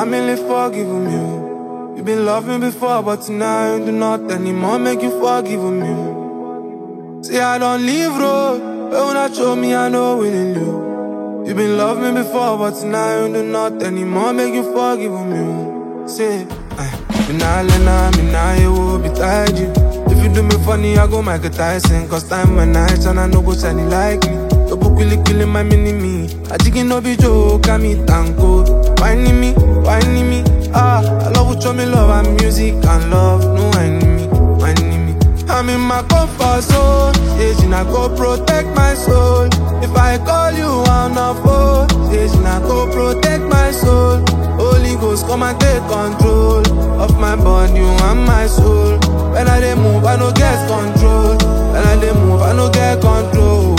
family forgive me. You been loving before, but now you do not anymore. Make you forgive me. See, I don't leave road, but when I show me, I know willing you. You been loving me before, but now you do not anymore. Make you forgive me. Say, me now you will be tired you. If you do me funny, I go Michael Tyson. Cause time when nights and I know go shiny like me. The book really killing my mini-me. I think no be joke, I me tango. Whining me. I love what you me love and music and love. No whining me. I'm in my comfort zone. Station I go protect my soul. If I call you on the phone, station I go protect my soul. Holy Ghost come and take control of my body and my soul. When I dey move, I no get control. When I dey move, I no get control.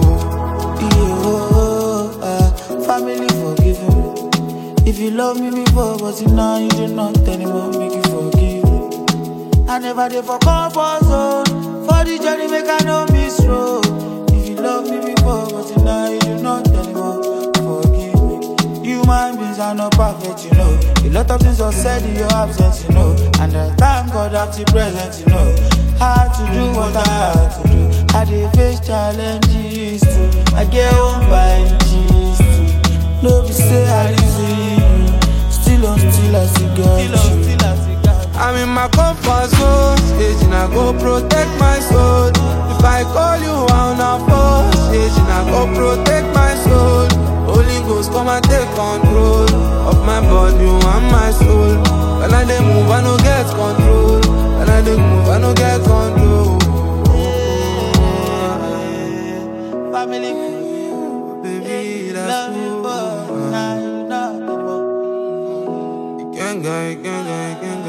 Family forgive me. If you love me before, but now you do not anymore, make you forgive me. I never did for comfort zone. For the journey, make I no miss road. If you love me before, but now you do not anymore, forgive me. Human beings are not perfect, you know. A lot of things are said in your absence, you know. And I thank God that you present, you know. Had to do what I had to do. I did face challenges too. I get one by inches too. No be say I listen you. Still I still got you. I'm in my comfort zone. Station I go protect my soul. If I call you on a phone, station I go protect my soul. Holy Ghost come and take control of my body and my soul. When I dey move, I no get control. When I dey move, I no get control. Family, Baby, that's cool. love you, but now you know. You can't go.